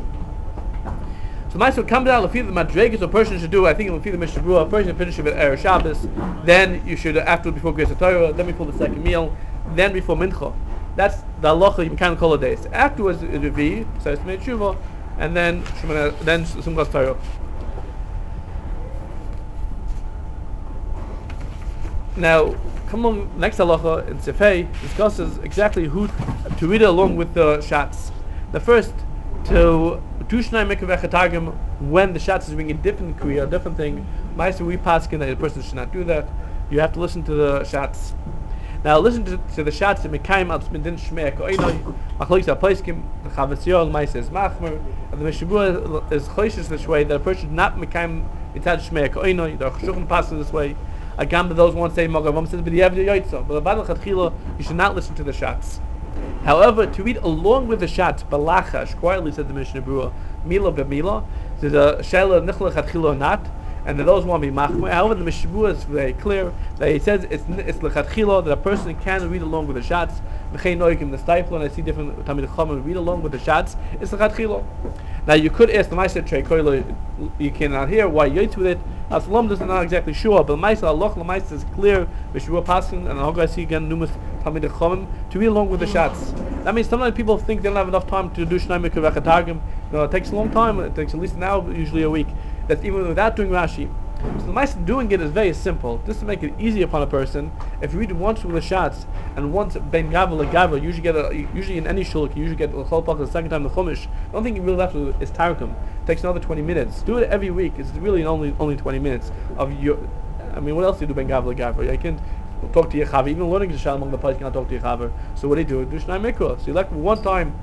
So Maisa would come down, Lefi the Madregas, a person should do, I think Lefi the Mishnah Berurah, a person should finish with Erev Shabbos, then you should, after, before Grace Torah, then before the second meal, then before Mincha. That's the halacha, you can't call it days. Afterwards, it would be, so it's made Tshuva, and then, Shemana- then Simchas Torah. Now, come on, next halacha in Sefei discusses exactly who to read it along with the shots. The first, to do Shnai Mikveh Targum when the shots is bringing a different kriya, a different thing. Ma'aser we paskin that a person should not do that. You have to listen to the shots. Now listen to, to the shots in Mekayim al Smidin Shmei Koinoi. Machlois al Paiskim, the Chavetz Yoel Ma'aser is Machmer, and the Mishnah Berurah is choishes this way that a person should not Mekayim Mitzad Shmei Koinoi. The Shulchan passes this way. Again, but those ones say Magavam says, but you have the Yoitza. But about the Chatchila, you should not listen to the shots. However, to read along with the shots, Balacha, quietly said the Mishnah Berurah, Mila b'Mila, there's a Shaila Nichla Chatchila or not, and then those who want to be machmer. However, the Mishnah Berurah is very clear that he says it's it's lechatchila that a person can read along with the shots. V'chein noikim the stifle, and I see different Talmidei Chacham read along with the shots. It's lechatchila. Now you could ask the Ma'aser Trei Koilo, you cannot hear why you eat with it. As Lam is not exactly sure, but Ma'aser Allah L'Ma'aser is clear. Mishnah Berurah passing, and I see again numerous Talmidei Chacham to read along with the shots. That means sometimes people think they don't have enough time to do Shnai Mikra V'Chatargim. No, it takes a long time. It takes at least an hour, usually a week. That's even without doing Rashi. So the Ma'aser doing it is very simple. Just to make it easy upon a person, if you read once with the shots and once Ben Gavel and Gavel, you usually get a, usually in any shul, you usually get the Chol Pach the second time the Chumash. The only thing you really left with is Tarakum. It takes another twenty minutes. Do it every week. It's really only only twenty minutes of your. I mean, what else do you do Ben Gavel and Gavel? You can talk to your Chaver. Even learning the Shal among the place, you cannot talk to your Chaver. So what do you do? Do Shnai Mikra. So you left one time.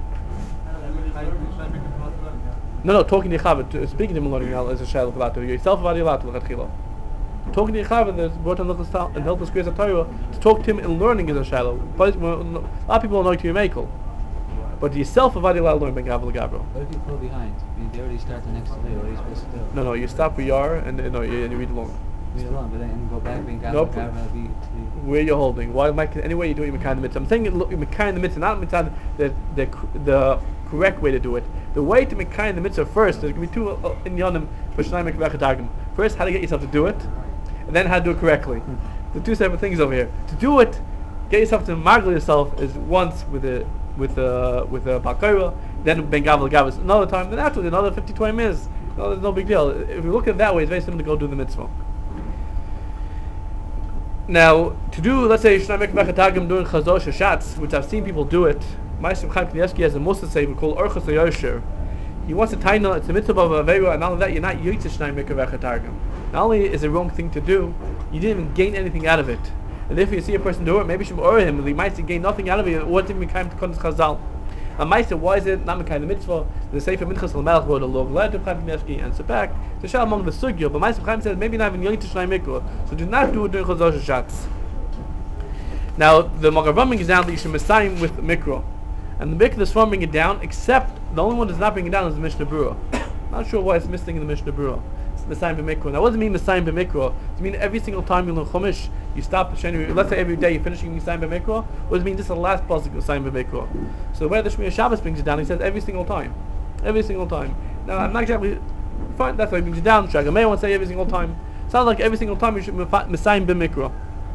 No, no, talking to your Chaver, to, speaking to him and learning is a Shal Chalato. Yourself are allowed to L'Chatchila. Talking to your Chaver, there's brought on and help us create a Torah. To talk to him and learning is a Shal. A lot of people don't know to be Mekel. But yourself are allowed to learn Ben Gavel Gabriel. What if you fall behind? I mean, they already start the next day. What are you supposed to do? No, no, you stop where you are and uh, no, you, and you read along. Read along, but then go back Ben Gavel Nope. Gabriel be Where you're holding. Why Mike anyway you do it Mekai in the mitzvah. I'm saying it look Mekai in the mitzvah, not mitzvah the the the correct way to do it. The way to Mekai in the mitzvah first, there's gonna be two uh, in Yonim for Shnai Mikra V'Chatargim. First, how to get yourself to do it, and then how to do it correctly. The two separate things over here. To do it, get yourself to margle yourself is once with a with a with a Balkaira, then Ben Gavel Gavel another time, then after another fifty, twenty minutes. No, there's no big deal. If you look at it that way, it's very simple to go do the mitzvah. Now, to do, let's say, Shnai Mikra V'Chatargim during Chazosh or Shatz, which I've seen people do it, Ma'aser Chaim Kanievsky has a Musa say we call Orchos HaYosher. He wants to taina, it's a mitzvah of Aveira, and not only that, you're not Yoytze Shnai Mikra V'Chatargim. Not only is it a wrong thing to do, you didn't even gain anything out of it. And if you see a person do it, maybe you should order him, he might gain nothing out of it, or didn't become to Kodesh Chazal. And Ma'aser, why is it not Mekai the mitzvah? The Sefer Minchas L'Melech wrote a log letter to Chaim Kanievsky and so back. To show among the sugya, but Ma'aser Chaim says maybe not even Yoytze Shnai Mikra, so do not do it during Chazosh or Shatz. Now, the Magavam is down that you should Messiah with Mikra. And the Mikra is from bringing it down, except the only one that's not bringing it down is the Mishnah Berurah. Not sure why it's missing in the Mishnah Berurah. It's Messiah b'Mikra. Now, what does it mean Messiah b'Mikra? Does it mean every single time you learn Chumash, you stop, let's say every day you're finishing Messiah b'Mikra? Or does it mean this is the last pasuk Messiah b'Mikra? So where the Shmir Shabbos brings it down, he says every single time. Every single time. Now, I'm not exactly fine, that's why he brings it down. Shag may want to say every single time. Sounds like every single time you should Messiah b'Mikra.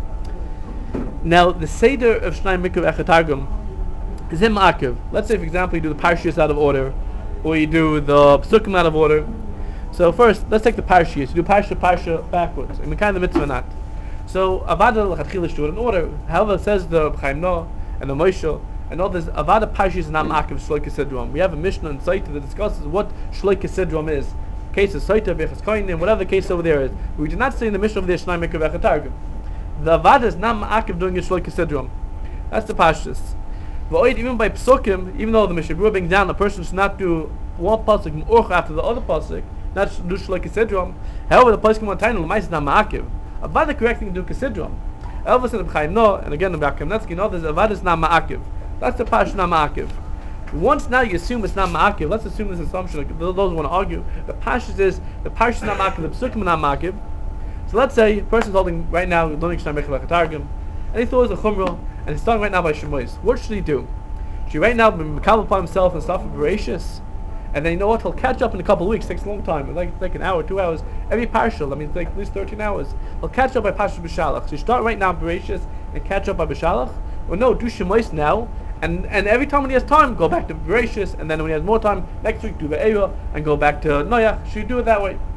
Now, the Seder of Shnai Mikra V'Chatargim is in Ma'akiv. Let's say, for example, you do the Parshiyos out of order, or you do the Psukim out of order. So first, let's take the Parshiyos. You do Parsha, Parsha backwards. And Mekai the mitzvah not. So, Avada L'Chatchila should do it in order. However, it says the Chaim Noah and the Moshe, and all this, Avada Parshiyos is not Ma'akiv Shloike Sidron. We have a Mishnah in Saita that discusses what Shloike Sidron is. Case of Saita, Bechas Koinim, whatever the case over there is. We do not say in the Mishnah over there, Shnai Mikra V'Chatargim. The Avada is not Ma'akiv doing a Shloike Sidron. That's the Pashtus. But even by Psukim, even though the Mishnah Berurah brings down, a person should not do one pasuk M'urch after the other pasuk, not do Shloike Sidron. However, the pasuk M'atayna L'mais is not Ma'akiv. Avada the correct thing to do Kesidron. However, said the Chaim Noah, and again the B'Akim Netsky, and others, Avada is not Ma'akiv. That's the Pash not Ma'akiv. Once now you assume it's not Ma'akiv, let's assume this assumption, like those who want to argue, the Pashtus is, the Pash is not Ma'akiv, the Psukim are not Ma'akiv. So let's say a person's holding right now, learning Shnai Mikra V'Chatargim, and he thought it was a Chumrah, and he's starting right now by Shemois. What should he do? Should he right now be Mekabel upon himself and start for Bereshis? And then you know what? He'll catch up in a couple of weeks. It takes a long time. It's like, it's like an hour, two hours. Every partial, I mean, it's like at least thirteen hours. He'll catch up by Parsha B'Shalach. So you start right now Bereshis and catch up by B'Shalach. Or no, do Shemois now. And and every time when he has time, go back to Bereshis. And then when he has more time, next week do Ve'era and go back to Noach. Should you do it that way?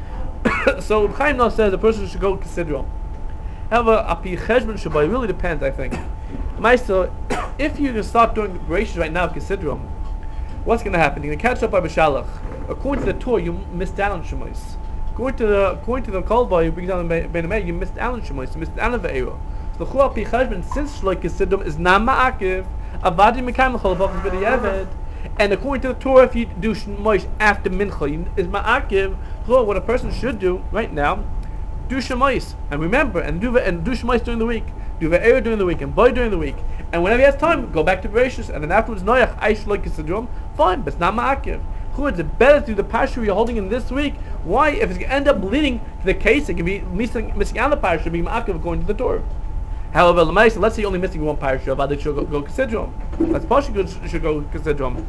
So Chaim Noah says a person should go Kesidron. However, Api Cheshbon Shabbai, it really depends, I think. Meister, if you just start doing Bereshis right now, Kesidron, what's going to happen? You're going to catch up by B'Shalach. According to the Torah, you missed out on Shemois. According to the according to the Kolba, you bring down Ben Amei, you missed out on Shemois, you missed out on Ve'era. So the Chul Api Cheshbon, since Shloike Kesidron is not Ma'akiv, Avadi Mekayim L'chol B'Chol B'Yeved, and according to the Torah, if you do Shemois after Mincha, is Ma'akiv. So what a person should do right now, do Shemois, and remember, and do and do Shemois during the week, do Ve'era during the week, and Boy during the week, and whenever he has time, go back to Bereshis, and then afterwards Noach, I Shloike Kesidron, fine, but it's not Ma'akiv. It's better to do the parsha you're holding in this week. Why? If it's going to end up leading to the case, it can be missing, missing out the parsha, being ma'akev going to the Torah. However, Lamaisa, let's say you're only missing one parsha, but it should go, go consider them. That's partially should, should go consider them.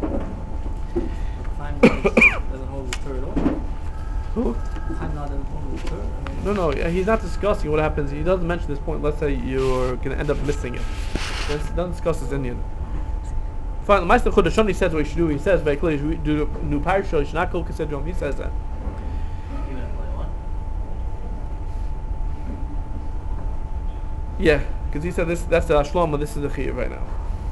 Chaim doesn't hold the Torah at all. Who? Chaim doesn't hold the Torah. I mean, No, no, he's not discussing what happens. He doesn't mention this point. Let's say you're going to end up missing it. He doesn't discuss this Indian. Fine, the Meister Chodeshoni says what you should do. He says very clearly, you should do new parsha, you should not go consider them. He says that. even if I want. Yeah, because he said this. That's the Ashlam, this is the Chiyuv right now.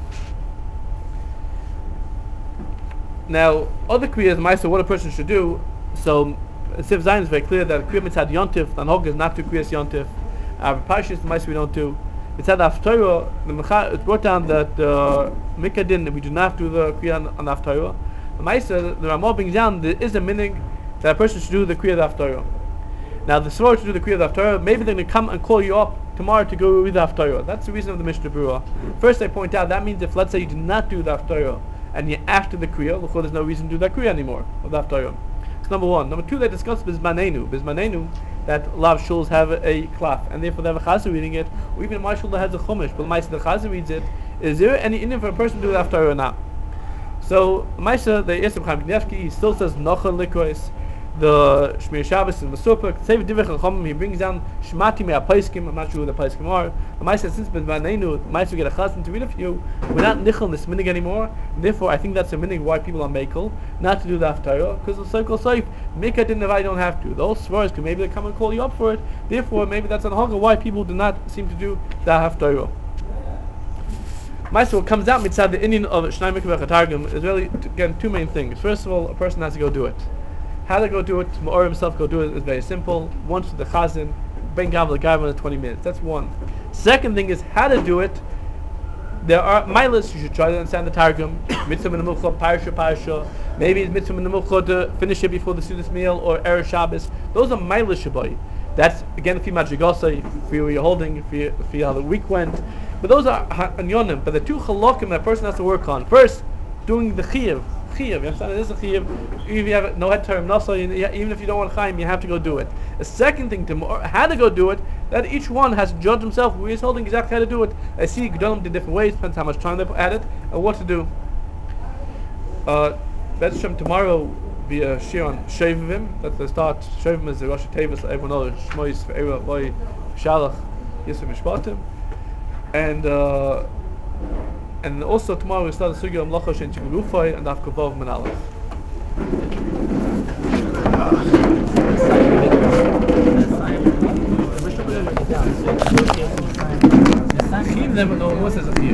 Now, other Kriyas, Meister, what a person should do. So, Sif Zayin is very clear that Kriyah Mitzad Yontif, Tanhog is not to Kriyas Yontif. Our Parshas, the Meister we don't do. Mitzad Haftarah, the Mecha, it's brought down that uh, Mikadin, we do not do the Kriyah on, on Haftarah. The Meister, the Ramah brings down, there is a meaning that a person should do the Kriyah Haftarah. Now, the Svar to do the Kriyah Haftarah, maybe they're going to come and call you up tomorrow to go read the Haftarah. That's the reason of the Mishnah Berurah. First, I point out that means if, let's say, you do not do the Haftarah and you're after the Kriyah, there's no reason to do that Kriyah anymore of the Haftarah. That's number one. Number two, they discuss Bizmanenu. Bizmanenu, that a lot of shuls have a cloth, and therefore they have a chazer reading it, or even my shul that has a chumash, but the the chazer reads it. Is there any Indian for a person to do the Haftarah or not? So, Maisa, the Yisrael Chaim Knievsky, he still says Nocha Likos, the Shmir Shabbos and the Supuk, Sev Divich Chacham, he brings down Shmati Mea Paiskim, I'm not sure who the Paiskim are. The Maisa, since Bizmanenu, Maisa get a chazan to read a few, we're not nichel this minig anymore, therefore I think that's a minig why people are makel, not to do the Haftarah, because the cycle safe, make it in if I don't have to. Those svars can maybe they come and call you up for it, therefore maybe that's an haga why people do not seem to do the Haftarah. Maisa, what comes out mitzad the Indian of Shnai Mikveh Chatargum is really, again, two main things. First of all, a person has to go do it. How to go do it, Ma'or himself go do it is very simple. Once with the chazan, bring gavel the gavel in twenty minutes. That's one. Second thing is how to do it. There are milas, you should try to understand the Targum. Mitzvah in the Mukhla, Parsha, Parsha. Maybe it's mitzvah in the Mukhla to finish it before the Sudas meal or Erev Shabbos. Those are milas shabai. That's again if you madrigasa, if you you're holding, if you if you how the week went. But those are anyonim. But the two halakim that person has to work on. First, doing the chiyuv. Chiyuv, you understand? It is a chiyuv. Even if you have no head term, nasa, even if you don't want chaim, you have to go do it. The second thing to how to go do it, that each one has to judge himself who is holding exactly how to do it. I see Gedolim did different ways, depends how much time they put at it and what to do. Uh, Bez Hashem tomorrow be a shir on Shovim. That's the start. Shovim is the Rosh Tevis. Everyone knows Shmois Ve'era Boy Shalach Yisrael Mishpatim. And uh, and also tomorrow we start the sugya of Mlacha Shen Chigul Rufai and Daf Kavov Menalef. Chim never know what says a chiyuv.